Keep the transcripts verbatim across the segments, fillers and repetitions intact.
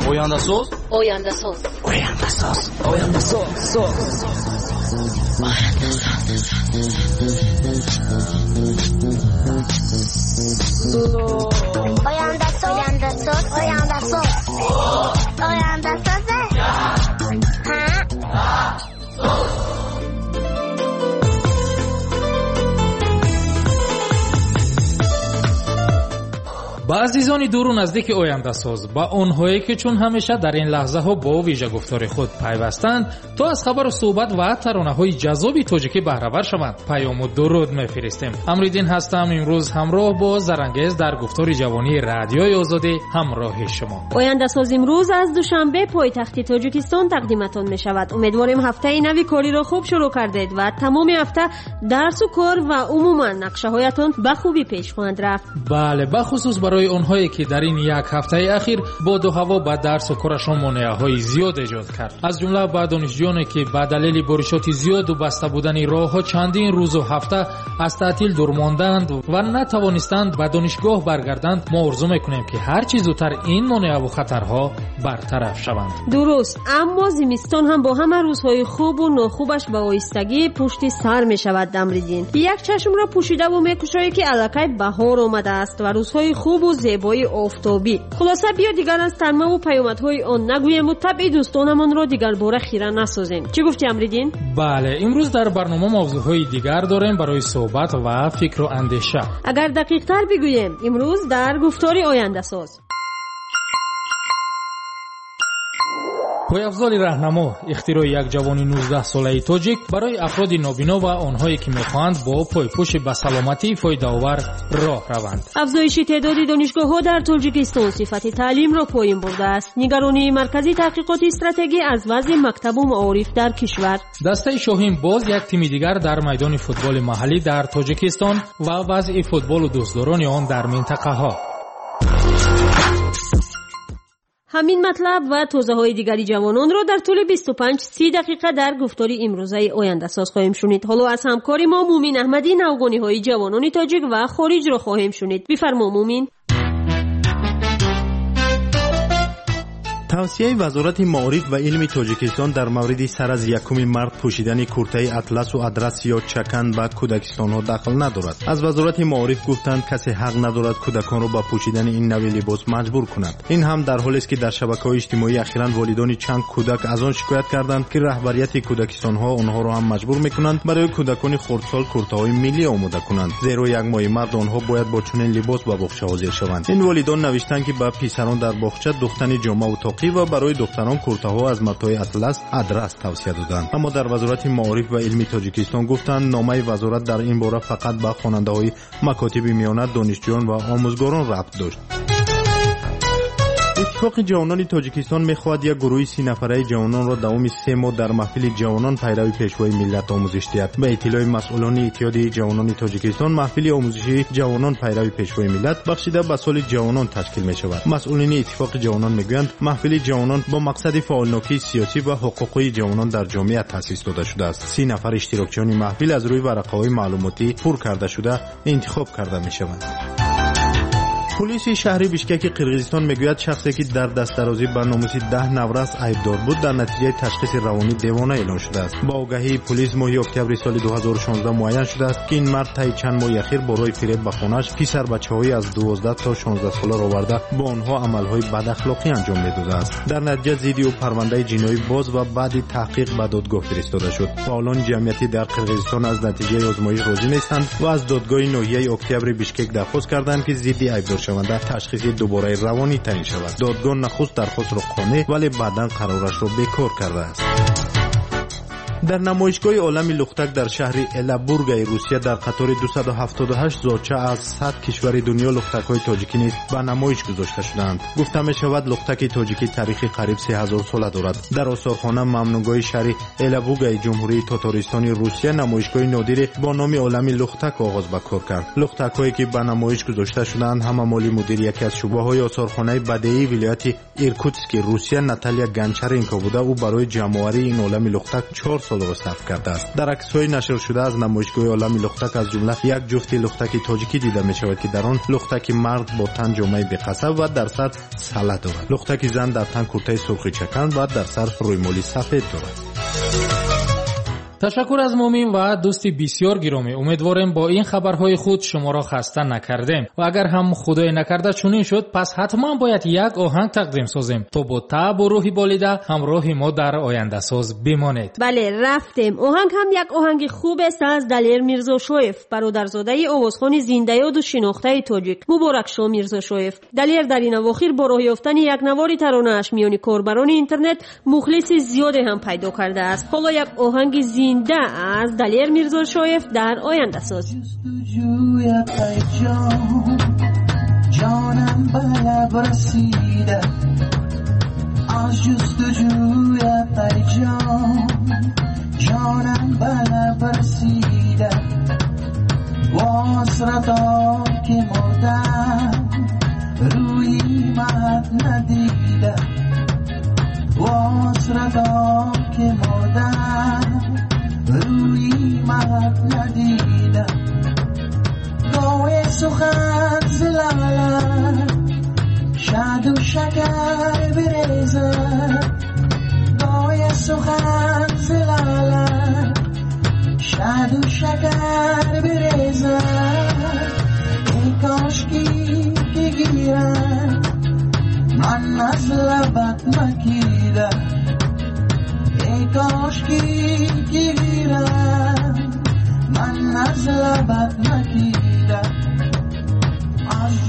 Oyandasöz. Oyandasöz. Oyandasöz. Oyandasöz. Oyandasöz. Oyandasöz. Oyandasöz. Oyandasöz. Ha? با عزیزانی دور و نزدیک آینده‌ساز، با آنهایی که چون همیشه در این لحظه ها با ویژه گفتار خود پیوستند تا از خبر و صحبت و ترانه های جذابی تاجیکی بهره‌ور شوند، پیام و درود می‌فرستیم. امریدین هستم. امروز همراه با زرنگیز در گفتار جوانی رادیوی آزادی همراه شما. آینده‌ساز امروز از دوشنبه پایتخت تاجیکستان تقدیمتان می‌شود. امیدواریم هفته نوی کاری را خوب شروع کردید و تمام هفته درس و کار و عموما نقشه‌هایتان به خوبی پیش خواهد رفت. بله، بخصوص برای اونهایی که در این یک هفته اخیر با دو هوا با درس و کارشان مانع‌های زیاد ایجاد کرد، از جمله با دانشجویانی که به دلیل بارشات زیاد و بسته بودن راه‌ها چندین روز و هفته از تعطیل دور ماندند و نتوانستند به دانشگاه برگردند، ما آرزو می‌کنیم که هر چیز زودتر این مانع و خطرها برطرف شوند. درست، اما زمستان هم با همه روزهای خوب و ناخوبش به آهستگی پشت سر می‌شود. دمریدین یک چشم را پوشیده و می‌کشاید که الکی بهار آمده است و روزهای خوب و زیبای آفتابی. خلاصه بیا دیگر از تنمه و پیامدهای آن نگویم و طبع دوستانمان را دیگر باره خیره نسازیم. چی گفتی امریدین؟ بله، امروز در برنامه موضوعهای دیگر داریم برای صحبت و فکر و اندیشه. اگر دقیق تر بگویم، امروز در گفتار آینده ساز پایافزال راهنما اختراع یک جوان نوزده ساله تاجیک برای افراد نابینا و آنهایی که میخواهند با پایپوش به سلامتی فایده‌آور راه روند. افزایش تعداد دانشگاه‌ها در تاجیکستان صفت تعلیم را پایین برده است. نگرانی مرکزی تحقیقات استراتژی از وضع مکتب و معارف در کشور. دسته شاهین باز یک تیم دیگر در میدان فوتبال محلی در تاجیکستان و وضع فوتبال و دوستداران آن در منطقه ها. همین مطلب و توضیحات دیگری جوانان را در طول بیست و پنج سی دقیقه در گفتاری امروزه آینده ساز خواهیم شنید. حالا از همکاری ما مومین احمدی نوگانی های جوانان تاجیک و خارج را خواهیم شنید. بفرما مومین. توصیه وزارت معارف و علم تاجیکستان در مورد سر از یکم مارس پوشیدن کرته اطلس و ادرس یا چکن به کودکستان ها دخل ندارد. از وزارت معارف گفتند کسی حق ندارد کودکان را به پوشیدن این نوع لباس مجبور کند. این هم در حالی است که در شبکه‌های اجتماعی اخیراً والدان چند کودک از آن شکایت کردند که رهبریت کودکستان ها آنها را هم مجبور می‌کنند برای کودکان خردسال کرته‌های ملی آماده کنند، زیرا یک ماه مرد آنها باید با چنین لباس به باغچه حاضر شوند. این والدان نوشتند که به پسران در باغچه دختن جامه و و برای دختران کرته ها از متای اطلس ادرس توصیه دادند. اما در وزارت معارف و علم تاجیکستان گفتند نامه وزارت در این باره فقط به خواننده های مکاتب میانه، دانشجویان و آموزگاران ربط داشت. اتفاق جوانان تاجیکستان می‌خواهد یک گروه سی نفره جوانان را دوام سه ماه در محفل جوانان پیروی پیشوای ملت آموزش دهد. به اطلاع مسئولان اتحادیه جوانان تاجیکستان، محفل آموزشی جوانان پیروی پیشوای ملت بخشیده به سال جوانان تشکیل می‌شود. مسئولین اتفاق جوانان می‌گویند محفل جوانان با مقصد فعالناکی سیاسی و حقوقی جوانان در جامعه تأسیس داده شده است. سی نفر اشتراکچیان محفل از روی ورقه‌های معلوماتی پر کرده شده انتخاب کرده می‌شوند. پلیس شهر بیشکک قرقیزستان میگوید شخصی که در دست‌درازی به ناموس ده نورس عیبدار بود در نتیجه تشخیص روانی دیوانه اعلام شده است. با آگاهی پلیس ماه اکتبر سال دو هزار و شانزده معین شده است که این مرد طی چند ماه اخیر برای فریب به خانه‌اش پسر بچه‌های از دوازده تا شانزده ساله را آورده با آنها عمل‌های بد اخلاقی انجام می‌داده است. در نتیجه زیدی و پرونده جنایی باز و بعد تحقیق به دادگاه فرستاده شد. فعالان جمعیتی در قرقیزستان از نتیجه آزمایش راضی نیستند و از دادگاه ناحیه اکتبر بیشکک درخواست کردند که ضد عیبدار شونده تشخیص دوباره روانی تعیین شود. دادگاه نخست درخواست را خوانده ولی بعداً قرارش را بیکار کرده است. در نمایشگاه عالم لختک در شهر الابورگ روسیه در قطار دویست و هفتاد و هشت زاچه از صد کشور دنیا لختک‌های تاجیکی نیز به نمایش گذاشته شدند. گفته می شود لختک تاجیکی تاریخی قریب سه هزار ساله دارد. در آثارخانه ممنوعگاه شهر الابورگ جمهوری تاتارستانی روسیه نمایشگاه نادری با نام عالم لختک آغاز به کار کرد. لختک‌هایی که به نمایش گذاشته شدند هم مالی مدیر یکی از شعبه‌های آثارخانه بدیعی ولایت ایرکوتسک روسیه ناتالیا گانچارنکو بوده. او برای جمع‌آوری این عالم لختک چهار سال صرف کرده است. در عکس‌های نشر شده از نمایشگاه عالمی لختک از جمله یک جفت لختک تاجیکی دیده می شود که در آن لختک مرد با تن جامه به قصب و در سر سله دارد. لختک زن در تن کرته سرخ چکن و در سر رویمالی سفید دارد. تشکر از مومین و دوستی بسیار گرامی. امیدوارم با این خبرهای خود شما را خسته نکردیم و اگر هم خدای نکرده چنین شد پس حتما باید یک آهنگ تقدیم سازیم تا با طبع و روحی بالیده همراه ما در آینده ساز بمانید. بله رفتیم. آهنگ هم یک آهنگ خوب است از دلیر میرزاشویف، برادرزاده آوازخوان زنده یاد و شناخته تاجیک. مبارک شو میرزاشویف. دلیر در این اواخر با راه یافتن یک نوار ترانه اش میان کاربران اینترنت مخلص زیادی هم پیدا کرده است. حالا یک آهنگ زنده از دلیر میرزاشویف در آینده ساز. جانم به لب رسیده از جستجوی پیجان، جانم به لب رسیده و حسرتا که مردم روی مهد ندیده، و حسرتا که مردم روی مهد ندیده. گاه سخن زلالم شد و شکر بریزه، گاه سخن زلالم شد و شکر بریزه. ای کاشکی که گیرم من از لبت مکیده، ای کاشکی که گیرم من از لبت مکیده. از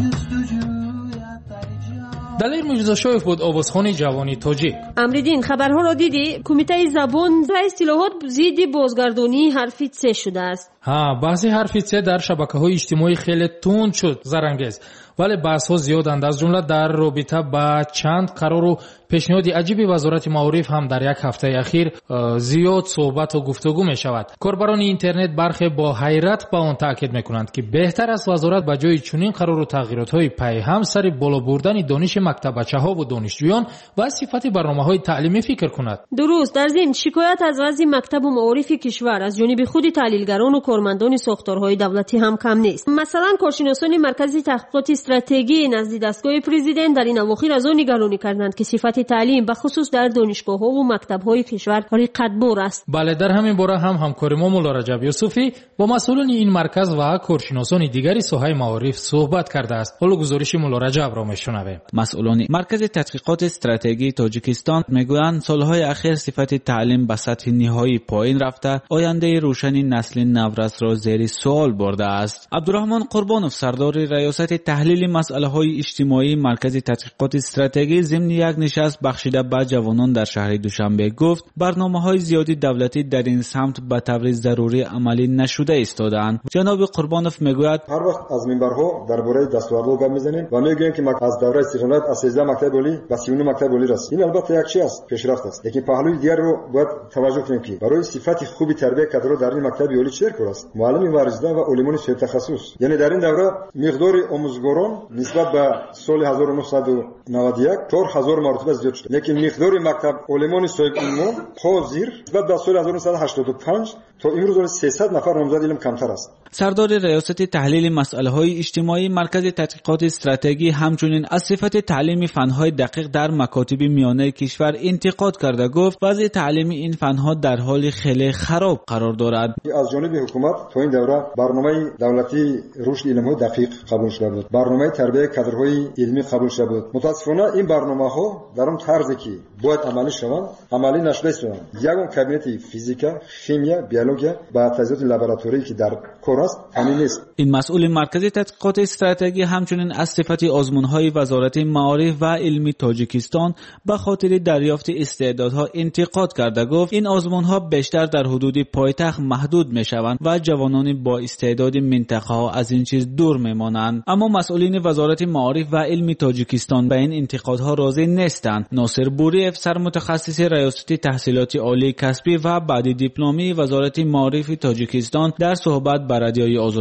جستجویت پیجان. دلیر میرزاشویف بود آوازخوان جوانی تاجیک. امریدین خبرها را دیدی؟ کمیته زبان و اصطلاحات ضد بازگردانی حرف ت شده است. ها بعضی حرف ت در شبکه‌های اجتماعی خیلی تند شد زرنگز، ولی بحث‌ها زیادند. از جمله در رابطه با چند قرار و پیشنهاد عجیبی وزارت معارف هم در یک هفته اخیر زیاد صحبت و گفتگو می شود. کاربران اینترنت برخی با حیرت به آن تاکید میکنند که بهتر است وزارت به جای چنین قرار و تغییرات‌های پیهم سر بالا بردن دانش مکتب بچه‌ها و دانشجویان و صفت برنامه‌های تعلیمی فکر کند. درست. در ضمن شکایت از وضع مکتب و معارف کشور از جانب خود تحلیلگران و کارمندان ساختارهای دولتی هم کم نیست. مثلا کارشناسان مرکز تحقیقات استراتژی نزد دستگاه پرزیدنت در این اواخر از آن نگرانی کردند که صفت تعلیم به خصوص در دانشگاه‌ها و مکتب‌های کشور رقت‌بار است. بله در همین باره هم همکار ما مولا رجب یوسفی با مسئولان این مرکز و کارشناسان دیگری ساحه معارف صحبت کرده است. حالا گزارش مولا رجب را میشنویم. مسئولان مرکز تحقیقات استراتژی تاجیکستان میگویند سالهای اخیر صفت تعلیم به سطح نهایی پایین رفته، آینده روشن نسل نورس را زیر سوال برده است. عبدالرحمن قربانوف سردار ریاست تحلیل مسائل اجتماعی مرکز تحقیقات استراتژی ضمن یک نشست بخشیده به جوانان در شهر دوشنبه گفت برنامه‌های زیادی دولتی در این سمت به طور ضروری عملی نشده ایستادند. جناب قربانوف میگوید هر وقت از منبرها درباره دستاوردها گپ میزنیم و میگوییم که از دوره سیغنات از سیزده مکتب عالی و سی و نه مکتب عالی رسید. این البته یک چیز است، پیشرفت است، لیکن پهلوی دیگر رو باید توجه کنیم که برای صفت خوبی تربیت کادرها در این مکتب عالی چه کار است؟ معلم ورزیده و علمان صاحب تخصص. یعنی در این دوره مقدار آموزگاران نسبت به سال هزار و نهصد و نود و یک چهار هزار مرتبه زیاد شده، لیکن مقدار مکتب علمان صاحب علم حاضر نسبت به سال هزار و نهصد و هشتاد و پنج تا امروز سیصد نفر نامزد علم کمتر است. سردار ریاست تحلیل مسائل اجتماعی مرکز تحقیقات استراتژی همچنین از صفت تعلیمی فنهای دقیق در مکاتب میانه کشور انتقاد کرده گفت وضع تعلیمی این فنها در حال خیلی خراب قرار دارد. از جانب حکومت تا این دوره برنامه دولتی رشد علم‌های دقیق قبول شده بود، برنامه تربیت کادرهای علمی قبول شده بود. متاسفانه این برنامه‌ها در اون طرزی که باید عملی شوند عملی نشده است. یگان کابینت فیزیکا، شیمیا، بیولوژی و تجهیزات لابراتوری که در کار است همین نیست. این مسئول مرکز تحقیقات استراتژی همچنین از صفت آزمون‌های وزارت معارف و علمی تاجیکستان به خاطر دریافت استعدادها انتقاد کرده گفت این آزمون‌ها بیشتر در حدود پایتخت محدود می‌شوند و جوانان با استعداد منطقه‌ها از این چیز دور می‌مانند. اما مسئولین وزارت معارف و علمی تاجیکستان به این انتقادها راضی نیستند. ناصر بوریف سرمتخصص ریاست تحصیلات عالی کسبی و بعد دیپلمی وزارت معارف تاجیکستان در صحبت با رادیوی آزادی گفت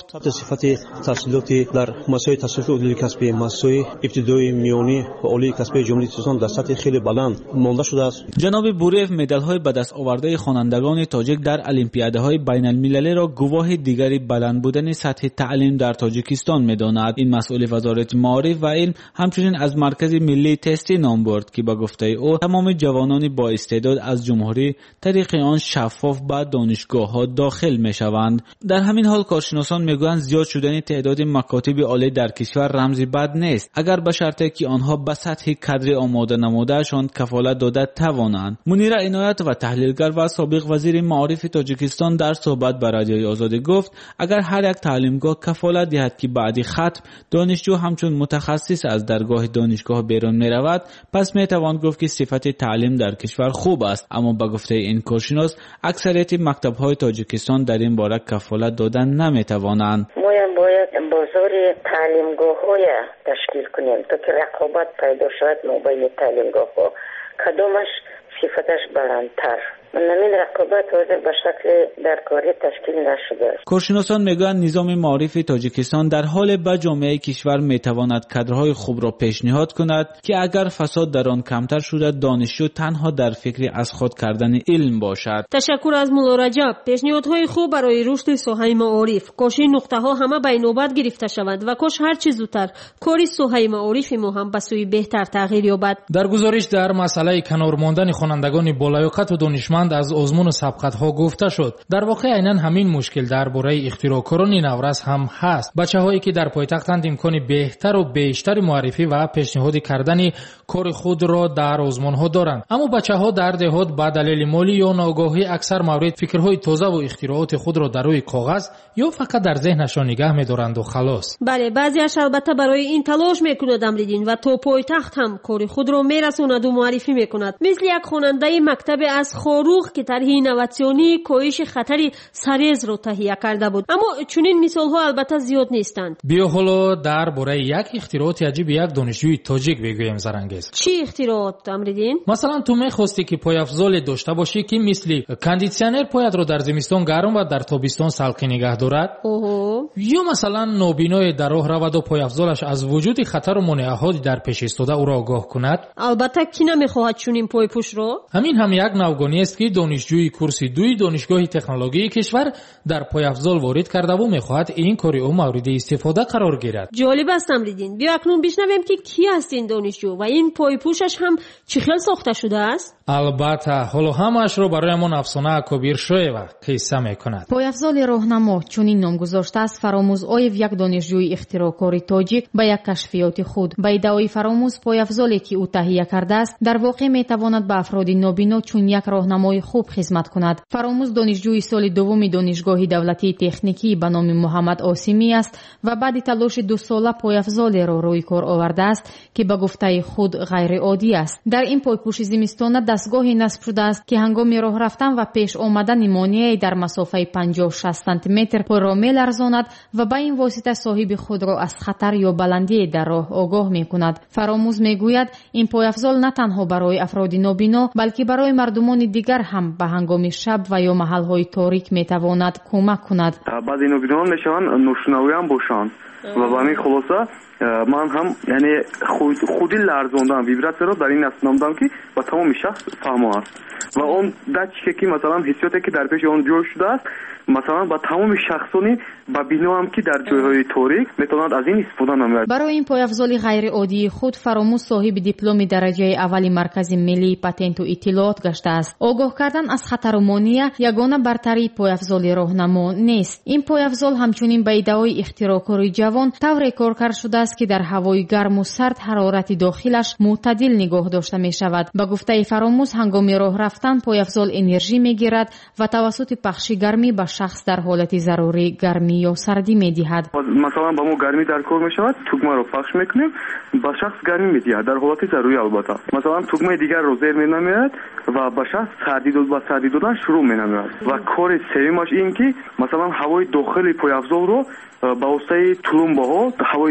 یافت. صفت تحصیلات در مسائل تحصیلات عالی کسبی، مسائل ابتدایی، میانی و عالی کسبی جمهوری تاجیکستان در سطح خیلی بلند مانده شده است. جناب بوریف مدال‌های به دست آورده خوانندگان تاجیک در المپیادهای بین المللی را گواه دیگری بلند بودن سطح تعلیم در تاجیکستان می‌داند. این مسئول وزارت معارف و علم همچنین از مرکز ملی تستی نام برد که با گفته او تمام جوانان با استعداد از جمهوری طریق آن شفاف به دانشگاه‌ها داخل می‌شوند. در همین حال کارشناسان میگویند زیاد شدن تعداد مکاتب عالی در کشور رمزی بد نیست، اگر به شرطی که آنها به سطح کادر آماده نمودهشان کفالت داده توانند. منیر عنایت و تحلیلگر و سابق وزیر معارف تاجیکستان در صحبت با رادیوی آزادی گفت اگر هر یک تعلیمگاه کفالت دهد که بعد ختم دانشجو همچون متخصص از درگاه دانشگاه بیرون می رود، پس می توان گفت که صفت تعلیم در کشور خوب است. اما به گفته این کارشناس اکثریت مکتب‌های تاجیکستان در این باره کفالت دادن نمی توانند. ما باید بازار تعلیمگاه‌های تشکیل کنیم تا که رقابت پیدا شود بین تعلیمگاه‌ها، کدامش صفتش بلندتر. نمین رقابت واضح به شکل درکاری تشکیل نشده. کارشناسان میگویند نظام معارف تاجیکستان در حال به جامعه کشور میتواند کادرهای خوب را پیشنهاد کند که اگر فساد در آن کمتر شده دانشجو تنها در فکر از خود کردن علم باشد. تشکر از مولا رجب. پیشنهادهای خوب برای رشد ساحه معارف. کاش این نقطه ها همه به نوبت گرفته شود و کاش هر چه زودتر کاری ساحه معارف ما هم به سوی بهتر تغییر یابد. در گزارش در مسئله کنار ماندن خوانندگان بالایاقت و دانشمند از آزمون و سبقت‌ها گفته شد. در واقع عیناً همین مشکل درباره اختراعکاران نورس هم هست. بچه‌هایی که در پایتختند امکان بهتر و بیشتر معرفی و پیشنهاد کردن کار خود را در آزمون‌ها دارند، اما بچه‌ها در دهات به دلیل مالی یا ناآگاهی اکثر مورد فکرهای تازه و اختراعات خود را در روی کاغذ یا فقط در ذهنشان نگاه می‌دارند و خلاص. بله، بعضی‌اش البته برای این تلاش می‌کند امریدین و تا پایتخت هم کار خود را می‌رساند و معرفی می‌کند. مثل یک خواننده مکتب از خاروخ که طرح اینوواسیونی کاهش خطر سرطان را تهیه کرده بود. اما چنین مثال‌ها البته زیاد نیستند. بیا حالا درباره یک اختراعات عجیب یک دانشجوی تاجیک بگویم زرنگیز. چی اختراعات امریدین؟ مثلا تو می‌خواستی که پایافزال داشته باشی که مثل کاندیسیونر پایت رو در زمستان گرم و در تابستان سلخی نگه دارد. اوه. یا مثلا نابینای در راه رود و پایافزالش از وجود خطر و مانعه‌های در پیش ایستاده او را آگاه کند. البته کی نمی‌خواهد چنین پایپوش را؟ همین هم یک نوگانی است که دانشجوی کورس دوی دانشگاه تکنولوژی کشور در پایافزال وارد کرده و می‌خواهد این کاری او مورد استفاده قرار گیرد. جالب است امریدین. بیا اکنون بشنویم که کی است این دانشجو و این پایپوشش هم چه خیلی ساخته شده است. البته حالا همش رو برایمون افسانه کبیر شویوا قصه می‌کند. پایافزال راهنما چنین نام گذاشته است فراموز آیف یک دانشجوی اختراعکار تاجیک با یک کشفیات خود. با ادعای فراموز پایافزالی که او تهیه کرده است در واقع می‌تواند به افراد نابینا چون یک راهنمای خوب خدمت کند. فراموز دانشجوی سال دوم دانشگاه دولتی تکنیکی به نام محمد آسیمی است و بعد تلاش دو ساله پایافزالی را روی کار آورده است که به گفته خود غیر عادی است. در این پایپوش زمستانه دستگاهی نصب شده است که هنگام راه رفتن و پیش آمدن مانعی در مسافه پنجاه شصت سانتی متر پا را می‌لرزاند و به این واسطه صاحب خود را از خطر یا بلندی در راه آگاه می‌کند. فراموز می‌گوید این پایافزال نه تنها برای افراد نابینا بلکه برای مردمان دیگر هم به هنگام شب و یا محل‌های تاریک می‌تواند کمک کند. بعضی نابینان می‌شوند نوشنوی هم باشند و با همین خلاصه من هم یعنی خود خودی لرزاندم ویبراتور رو در این اسنامدم که با تمام شخص فهمه است و اون دچ که مثلا حسیاتی که در پیش اون جور شده است مثلا با تمام شخصانی با بینو هم که در جایهای تاریک میتواند از این استفاده نماید. برای این پایافزال غیر عادی خود فراموز صاحب دیپلم درجه اولی مرکز ملی پتنت و اطلاعات گشته است. آگاه کردن از خطر و مانع یگانه برتری پایافزال راهنما نیست. این پایافزال همچنین به ادعای اختراعکار جوان طور کارکرد شده است که در هوای گرم و سرد حرارت داخلش معتدل نگاه داشته می شود. به گفته فراموز هنگام راه رفتن پایافزال انرژی می گیرد و توسط پخش گرمی به شخص در حالت ضروری گرمی یا سردی می دهد. مثلا با ما گرمی در کار می شود، توکمه رو پخش می کنیم با شخص گرمی می دهد در حالت ضروری البته. مثلا توکمه دیگر رو زیر می نمیاد و با شخص سردی داد و سردی دادن شروع می نمیاد. و کار سومش این که مثلا هوای داخلی پایافزال رو با واسطه تلمبه ها هوای داخلی رو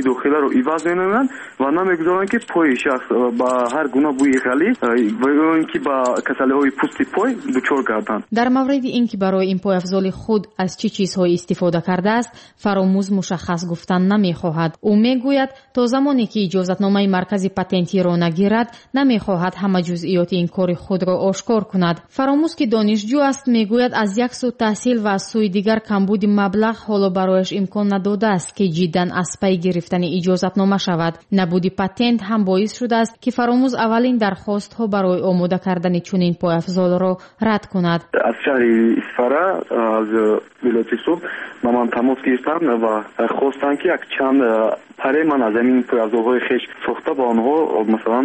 иваз менамоянд ва намегузоранд ки пои шахс ба ҳар гуна бӯи ғалӣ ва ин ки ба касалиҳои пӯсти пой дучор гарданд. дар мавриди ин ки барои ин пойафзоли худ аз чӣ чизҳое истифода кардааст фаромӯз мушаххас гуфтан намехоҳад. ӯ мегӯяд то замоне ки иҷозатномаи маркази патентиро нагирад намехоҳад ҳама ҷузъиёти ин кори худро ошкор кунад. фаромӯз ки донишҷӯ аст мегӯяд аз як сӯ таҳсил ва аз сӯи дигар камбуди маблағ ҳоло барояш имкон надодааст ки ҷиддан аз пай гирифтани иҷозатнома шавад. набуди патент ҳам боис шудааст ки фаромӯз аввалин дархостҳо барои омода кардани чунин пойафзолро рад кунад. аз шаҳри исфара аз вилояти суд ба ман тамос гирифтанд ва хостанд ки як чанд паре ман аз амин пойафзолҳои хеш сохта ба онҳо масалан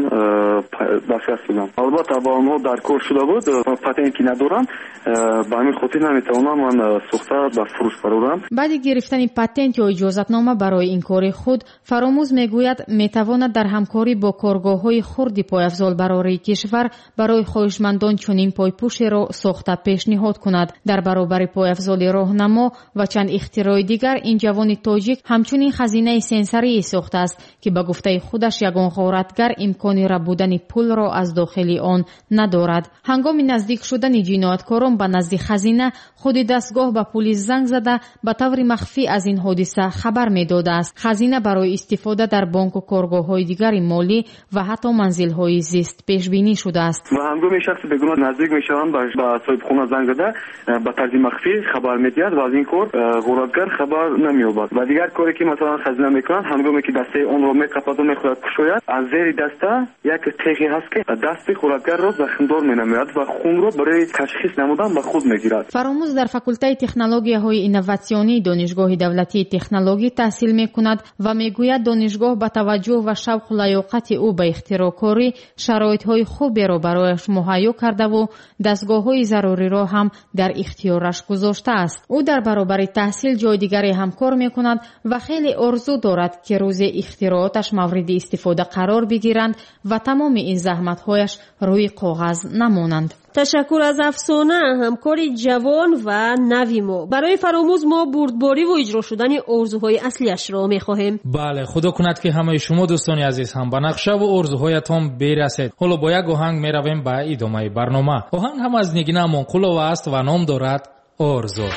дастрас будам. албатта ба онҳо дар кор шуда буд, патент ки надорам ба ҳамин хотир наметавонам ман сохта ба фурӯш барорам. баъди гирифтани патент ё иҷозатнома барои ин кори худ фаромӯз мегӯяд метавонад дар ҳамкорӣ бо коргоҳҳои хурди пойафзолбарории кишвар барои хоҳишмандон чунин пойпӯшеро сохта пешниҳод кунад. дар баробари пойафзоли роҳнамо ва чанд ихтирои дигар ин ҷавони тоҷик ҳамчунин хазинаи сенсарие сохтааст ки ба гуфтаи худаш ягон ғоратгар имкони рабудани пулро аз дохили он надорад. ҳангоми наздик шудани ҷинояткорон ба назди хазина худи дастгоҳ ба пулис занг зада ба таври махфӣ аз ин ҳодиса хабар медодааст. хазина барои истифода дар бонку коргоҳҳои дигари молӣ ва ҳатто манзилҳои зист пешбинӣ шудааст. ва ҳангоми шахси бегуноҳ наздик мешаванд ба соҳибхона занг зада ба тарзи махфӣ хабар медиҳад ва аз ин кор ғоратгар хабар намеёбад. ва дигар коре ки масалан хазина мекунанд ҳангоме ки дастаи онро мекападу мехоҳад кушояд аз зери даста як теғе ҳаст ки дасти ғоратгарро захмдор менамояд ва хунро барои ташхис намудан ба худ мегирад. фаромӯз дар факултаи технологияҳои инноватсионии донишгоҳи давлатии технологӣ таҳсил мекунад ва мегӯяд донишгоҳ ба таваҷҷӯҳ ва шавқу лаёқати ӯ ба ихтироъкорӣ шароитҳои хуберо барояш муҳайё кардаву дастгоҳҳои заруриро ҳам дар ихтиёраш гузоштааст. ӯ дар баробари таҳсил ҷои дигаре ҳам кор мекунад ва хеле орзу дорад ки рӯзе ихтирооташ мавриди истифода қарор бигиранд ва тамоми ин заҳматҳояш рӯи коғаз намонанд. ташаккур аз афсона ҳамкори ҷавон ва нави мо. барои фаромӯз мо бурдборӣ ва иҷро шудани орзуҳои аслиашро мехоҳем. бале, худо кунад ки ҳамаи шумо дӯстони азиз ҳам ба нақшаву орзуҳоятон берасед. ҳоло бо як оҳанг меравем ба идомаи барнома. оҳанг ҳам аз Нигина Амонқулова аст ва ном дорад Орзу.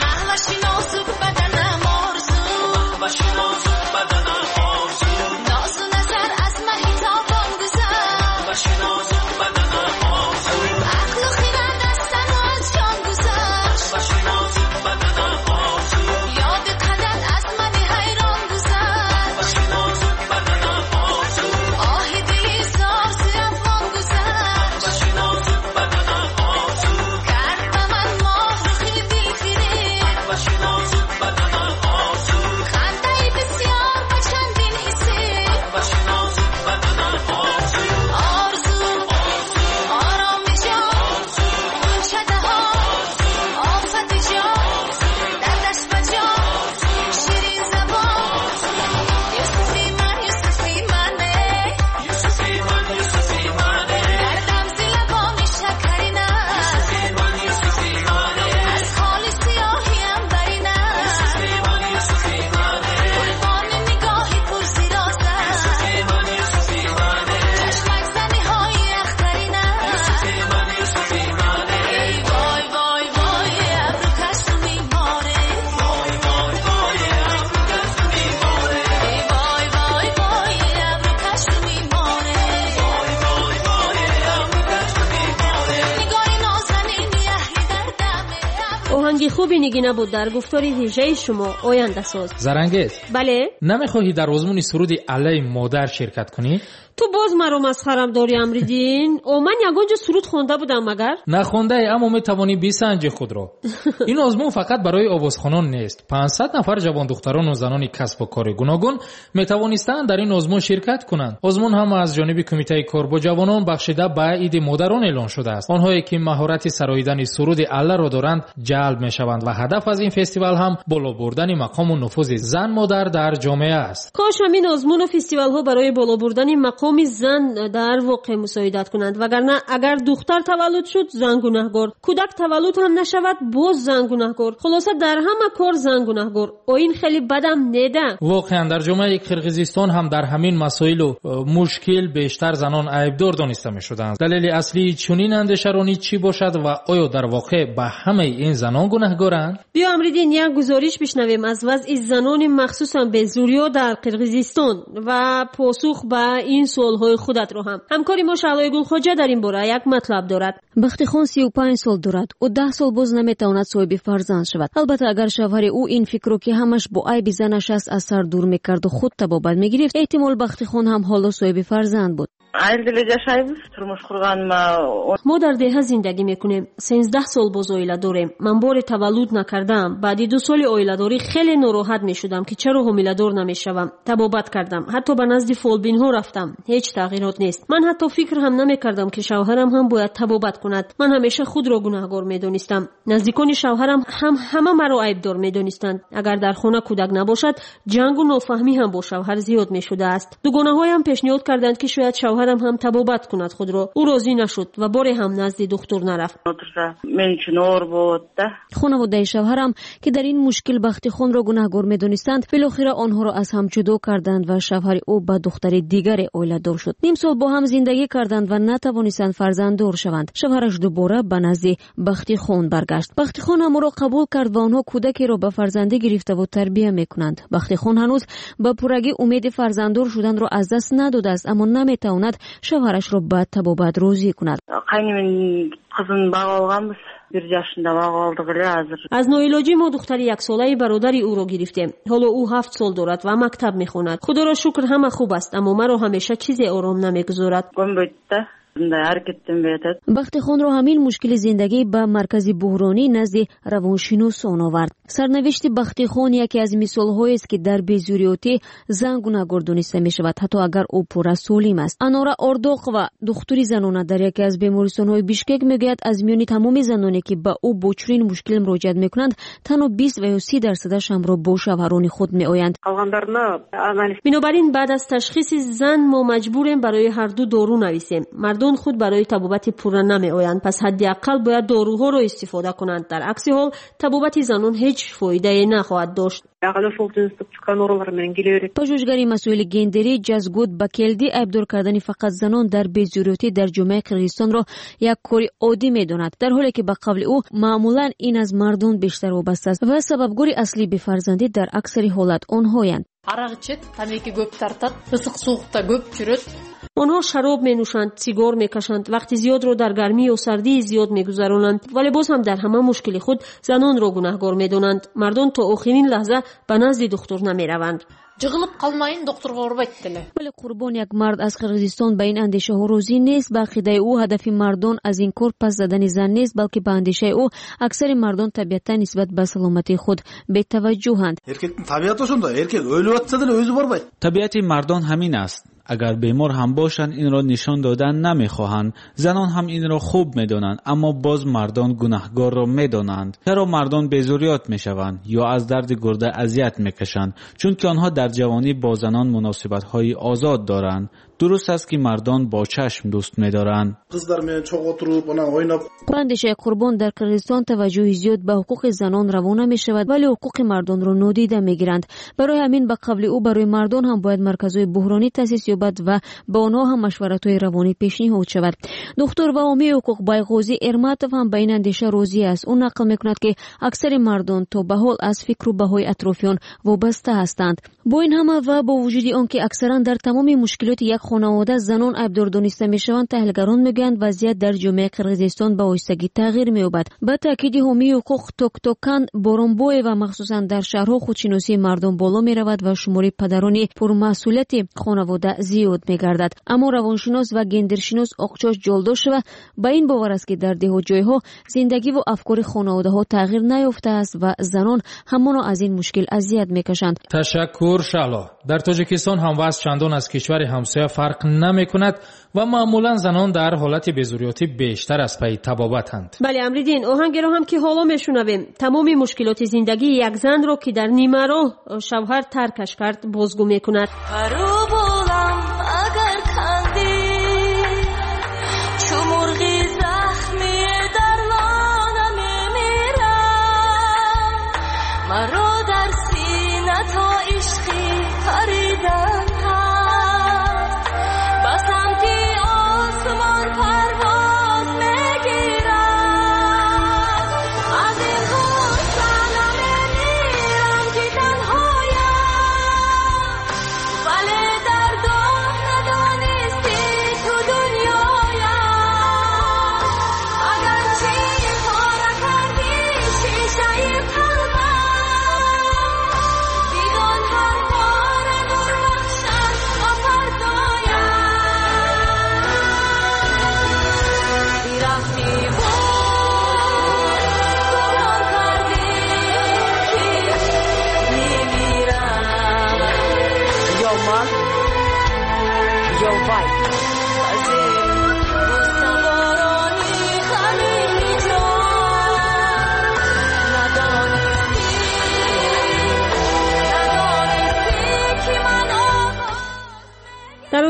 آهنگ خوبی نگینه بود در گفتار ویژه شما آینده ساز. زرنگیز. بله. نمیخواهی در آزمون سرود علی مادر شرکت کنی؟ تو باز مرا مسخرم داری امریدین؟ او من یگانجا سرود خونده بودم مگر؟ نه خونده ای اما میتوانی بسنجی خود را. این آزمون فقط برای آوازخوانان نیست. پانصد نفر جوان دختران و زنان کسب و کار گوناگون میتوانستند در این آزمون شرکت کنند. آزمون هم از جانب کمیته کار با جوانان بخشیده به عید مادران اعلان شده است. آنهایی که مهارت سراییدن سرود علی را دارند جلب میشوند و هدف از این فستیوال هم بالا بردن مقام و نفوذ زن مادر در جامعه است. کاش همین آزمون و فستیوال ها برای بالا بردن مقام تمام زن در واقع مساعدت کنند، وگرنه اگر دختر تولد شد زن گناهگار، کودک تولد هم نشود باز زن گناهگار. خلاصه در همه کار زن گناهگار. و این خیلی بدم نده. واقعا در جامعه قرقیزستان هم در همین مسائل و مشکل بیشتر زنان عیبدار دانسته می شدند. دلیل اصلی چنین اندیشه‌رانی چی باشد و آیا در واقع به همه این زنان گناهگارند؟ بیا امریدین یک گزارش بشنویم از وضع زنان مخصوصا به زوریا در قرقیزستان و پاسخ به این سوالهای خودت رو هم. همکاری ما شعلای گل خوجه در این باره یک مطلب دارد. بختیخان سی و پنج سال دارد و ده سال باز نمیتواند صاحب فرزند شود. البته اگر شوهر او این فکر رو که همش با عیب زنش است از سر دور میکرد و خود تبابت میگرفت، احتمال بختیخان هم حالا صاحب فرزند بود. ما در ده زندگی میکنیم. سیزده سال باز اویله داریم. من بار تولد نکردم. بعد دو سال اویله داری خیلی ناراحت میشدم که چرا حامله دار نمیشوم. تبابت کردم. حتی به نزد فالبین ها رفتم. هیچ تغییرات نیست. من حتی فکر هم نمیکردم که شوهرم هم باید تبابت کند. من همیشه خود را گناهگار میدونستم. نزدیکان شوهرم هم همه مرا عیبدار میدونستند. اگر در خانه کودک نباشد جنگ و نافهمی هم با شوهر زیاد میشده است. دو گناهایم پیشنهاد کردند که شاید شوهرم هم تبابت کند خود را. او راضی نشد و باره هم نزد دکتر نرفت. خانواده شوهرم که در این مشکل بختیخان را گناهگار میدونستند بالاخره آنها را از هم جدا کردند و شوهر او با دختر دیگر اولیدار شد. نیم سال با هم زندگی کردند و نتوانستند فرزنددار شوند. شوهرش دوباره به نزد بختیخان برگشت. بختیخان هم را قبول کرد و آنها کودکی را به فرزندی گرفته و تربیت میکنند. بختیخان هنوز با پرگی امید فرزنددار شدن را از دست نداده است، اما نمیتواند شوهرش را به تبابت راضی کند. از نوعلاجی ما دختر یک ساله برادری او را گرفتیم. حالا او هفت سال دارد و مکتب میخواند. خدا را شکر همه خوب است، اما مرا همیشه چیزی آرام نمیگذارد. بختیخان را همین مشکل زندگی به مرکز بحرانی نزد روانشناسان آورد. سرنوشت بختیخان یکی از مثال‌هایی است که در بیزوریاتی زن گناهگار دانسته می‌شود، حتی اگر او پورا سالم است. انارا اردوق و دکتری زنانه در یکی از بیمارستان‌های بیشکک میگوید از میان تمام زنانی که به او با چنین مشکل مراجعه می‌کنند تنها بیست و سی درصدش هم را با شوهران خود می‌آیند. بنابراین بعد از تشخیص زن ما مجبوریم برای هر دو دارو نویسیم. مردان خود برای تبابت پورا نمی‌آیند، پس حداقل باید داروها را استفاده کنند. در عکس حال تبابت زنان هیچ فایده نخواهد داشت. پژوهشگری مسئول گندری جزگود بکلدی عیبدار کردن فقط زنان در بیزوریاتی در جامعه قرقیزستان را یک کاری عادی می‌داند، در حالی که به قول او معمولاً این از مردان بیشتر وابسته است و سببگوری اصلی به فرزندی در اکثر حالات آنهایند. آنها شراب می نوشند، سیگار می کشند، وقتی زیاد رو در گرمی و سردی زیاد می گذرانند، ولی باز هم در همه مشکل خود زنان را گناهگار می دانند. مردان تا آخرین لحظه به نزد دکتر نمی روند. جغلب قلماین دکتر غربتله. ولی قربان یک مرد از قرقیزستان به این اندیشه ها راضی نیست. به عقیده او هدف مردان از این کار پس زدن زن نیست، بلکه به اندیشه او اکثر مردان طبیعتا نسبت به سلامتی خود بی توجهند. طبیعت مردان همین است. اگر بیمار هم باشند این را نشان دادن نمیخواهند. زنان هم این را خوب میدانند، اما باز مردان گناهگار را میدانند. چرا مردان بیزوریات میشوند یا از درد گرده اذیت میکشند؟ چون که آنها در جوانی با زنان مناسبت های آزاد دارند. درست است که مردان با چشم دوست می‌دارند. اندیشه قربان در قرقیزستان توجه زیاد به حقوق زنان روانه می‌شود، ولی حقوق مردان را نادیده می‌گیرند. برای همین به قبل او برای مردان هم باید مرکزهای بحرانی تأسیس یابد و با آنها هم مشورت‌های روانی پیشنهاد شود. دکتر و عامی حقوق بایغوزی ارماتوف هم به این اندیشه راضی است. او نقل می‌کند که اکثر مردان تا به حال از فکر و بهای اطرافیان وابسته هستند. با این همه و با وجود آنکه اکثرا در تمام مشکلات یک خانواده زنان عیبدار دانسته میشوند، تحلیلگران میگویند وضعیت در جامعه قرقیزستان به آهستگی تغییر مییابد. به تاکید حامی حقوق توکتوکان بورونبوی و مخصوصا در شهرها خودشناسی مردم بالا میرود و شمار پدران پرمسئولیت خانواده زیاد میگردد. اما روانشناس و گندرشناس آقچاش جلدوش و با این باور است که در ده جایها زندگی و افکار خانواده ها تغییر نیافته است و زنان همانا از این مشکل اذیت میکشند. تشکر شعلا. در تاجیکستان هم وضع چندان از کشور همسایه فرق نمی کند و معمولا زنان در حالت بیزوریاتی بیشتر از پی تبابتند. بله امریدین، آهنگ رو هم که حالا میشنویم تمام مشکلات زندگی یک زن رو که در نیمه راه شوهر ترکش کرد بازگو میکند. پرو بولم اگر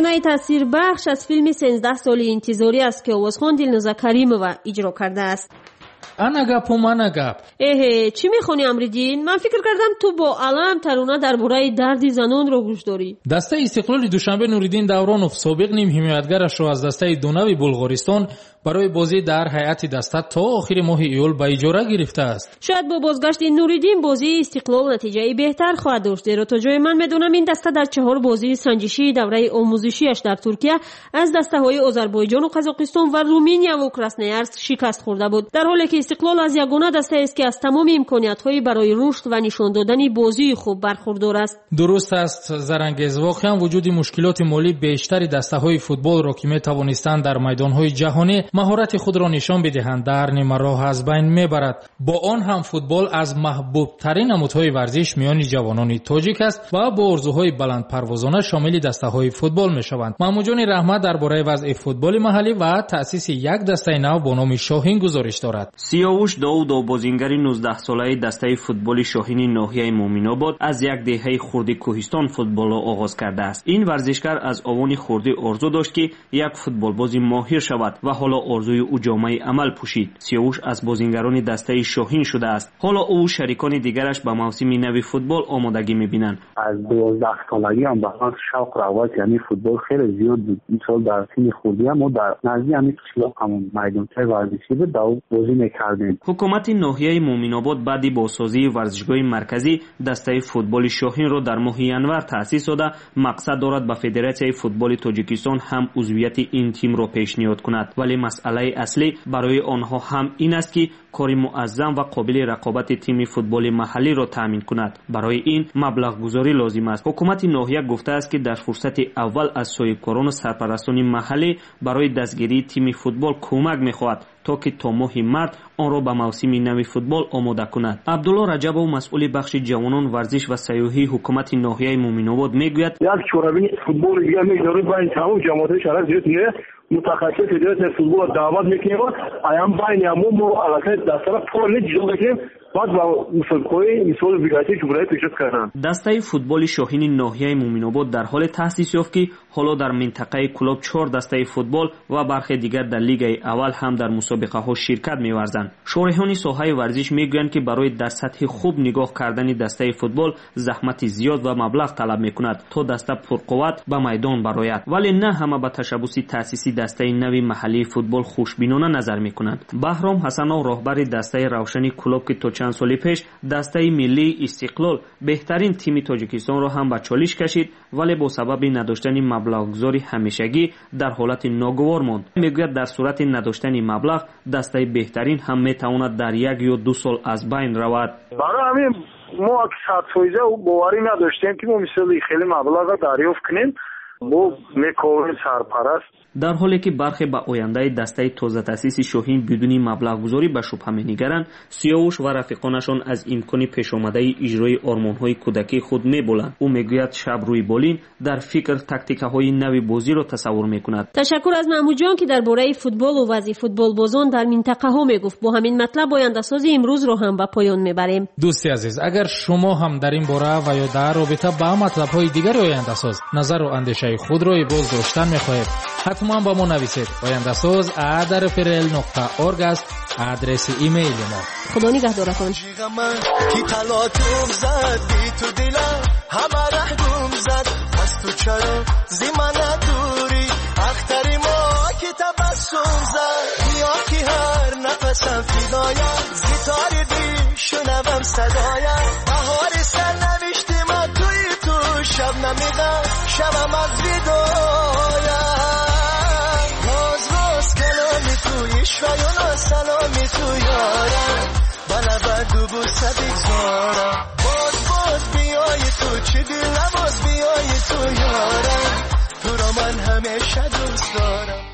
ترانه تاثیربخش از فیلم سیزده سالی انتظاری است که آوازخوان دلنوزا کریمова اجرا کرده است. انا گپ و من گپ. اهه چی میخونی امریدین؟ من فکر کردم تو با علم ترانه درباره درد زنان رو گوش داری. دسته استقلال دوشنبه نوریدین دورانوف سابق نیم حمایتگرش رو از دسته دونوی بلغارستان برای بازی در هیئت دسته تا آخر ماه ایول به اجاره گرفته است. شاید با بازگشت نوریدین بازی استقلال نتیجه بهتر خواهد داشت. زیرا تا جای من میدونم این دسته در چهار بازی سنجشی دوره آموزشیش در ترکیه از دسته‌های آذربایجان و قزاقستان و رومانیا و کراسنویارسک شکست خورده بود، در حالی که استقلال از یگانه دسته است که از تمام امکانیت‌های برای رشد و نشان دادن بازی خوب برخوردار است. درست است زرنگیز. واقعا وجود مشکلات مالی بیشتر دسته‌های فوتبال را که می‌توانستند در میدان‌های جهانی مهارت خود را نشان بدهند در نیمه راه از بین میبرد. با آن هم فوتبال از محبوب ترین نمودهای ورزش میان جوانان تاجیک است و با آرزوهای بلند پروازانه شامل دسته‌های فوتبال میشوند. محمود جان رحمت درباره وضع فوتبال محلی و تأسیس یک دسته نو با نام شاهین گزارش دارد. سیاوش داوود بازیگر نوزده ساله دسته فوتبال شاهین ناحیه مومن‌آباد از یک دهه خردی کوهستان فوتبال را آغاز کرده است. این ورزشکار از آوان خردی آرزو داشت که یک فوتبال بازی ماهر شود و حالا آرزوی او جامعه عمل پوشید. سیاوش از بازیگران دسته شاهین شده است. حالا او و شریکان دیگرش به موسم نو فوتبال آمادگی می‌بینند. از دوازده سالگی هم به من شوق رغبت یعنی فوتبال خیلی زیاد بود. این سال در تیم خردی هم در نزدیک همین کشلا همون میدانچه ورزشی بود و بازی می‌کردیم. حکومت ناحیه مومن‌آباد بعد بازسازی ورزشگاه مرکزی دسته فوتبال شاهین را در ماه ینور تأسیس داده مقصد دارد به فدراسیون فوتبال تاجیکستان هم عضویت این تیم را پیشنهاد کند، ولی مسئله اصلی برای آنها هم این است که کار معظم و قابل رقابت تیم فوتبال محلی را تامین کند. برای این مبلغ گذاری لازم است. حکومت ناحیه گفته است که در فرصت اول از صاحبکاران و سرپرستان محلی برای دستگیری تیم فوتبال کمک می‌خواهد تا که تا ماه مارس آن را به موسم نو فوتبال آماده کند. عبدالله رجب و مسئول بخش جوانان ورزش و سیاحی حکومت ناحیه مومن‌آباد میگوید یک شورای فوتبال دیگه می‌ذاره با این تمام جماعت شهر زیاد میره متخصص فدراسیون فوتبال دعوت میکنیم ایام باین همون علاقه دسته پول نجیل بکنیم بعد با مسابقه مثال ویلایت جمهوری پیشرفت کردن. دسته فوتبال شاهین ناحیه مومن‌آباد در حال تأسیس یافت که حالا در منطقه کلوب چهار دسته فوتبال و برخی دیگر در لیگ اول هم در مسابقه ها شرکت می‌ورزند. شارحان ساحه ورزش میگویند که برای در سطح خوب نگاه کردن دسته فوتبال زحمت زیاد و مبلغ طلب می‌کند تا دسته پرقوت به میدان برآید، ولی نه همه به تشبث تأسیس دسته نوی محلی فوتبال خوشبینانه نظر می‌کنند. بهرام حسنov راهبر دسته روشنی کلوب که تا چند سال پیش دسته ملی استقلال بهترین تیم تاجیکستان را هم به چالش کشید، ولی با سبب نداشتن مبلغ‌گذاری همیشگی در حالت ناگوار ماند. میگوید در صورت نداشتن مبلغ دسته بهترین هم میتواند در یک یا دو سال از بین رود. برای همین ما صد فیصد باوری نداشتیم که ما مثلا خیلی مبلغ دریافت کنیم. ما میکویم سرپرست در حالی که برخی به آینده دسته تازه تأسیس شاهین بدون مبلغ گذاری به شبهه می‌نگرند، سیاوش و رفیقانشان از امکان پیش آمده اجرای آرمان‌های کودکی خود می‌بولند. او میگوید شب روی بالین در فکر تاکتیک‌های نوی بازی را تصور می‌کند. تشکر از محمود جان که درباره فوتبال و وضع فوتبال بازان در منطقه ها میگفت. با همین مطلب آینده ساز امروز رو هم به پایان میبریم. دوستی عزیز، اگر شما هم در این باره و یا در رابطه با مطلب‌های دیگر آینده ساز نظر و اندیشه خود را باز داشتن می‌خواهید، حتما با ما نویسید. آینده ساز ات رفرل نقطه اورگ است آدرس ایمیل ما. خدا نگهدارتان. کی تلاتم زد بی تو دلم همه رحم زد پس تو چرا زی من ندوری اختری ما که تبسم زد بیا که هر نفسم فدایم زیتار بی شنوم صدایم بهار سر نوشتی من توی تو شب نمیدم شبم از ویدایم راز راز کلامی توی شویون و سلامی تو یارم بله بدو بو سبیک زارم باز باز بیای تو چی دل نباز بیای تو یارم تو را من همیشه دوست دارم.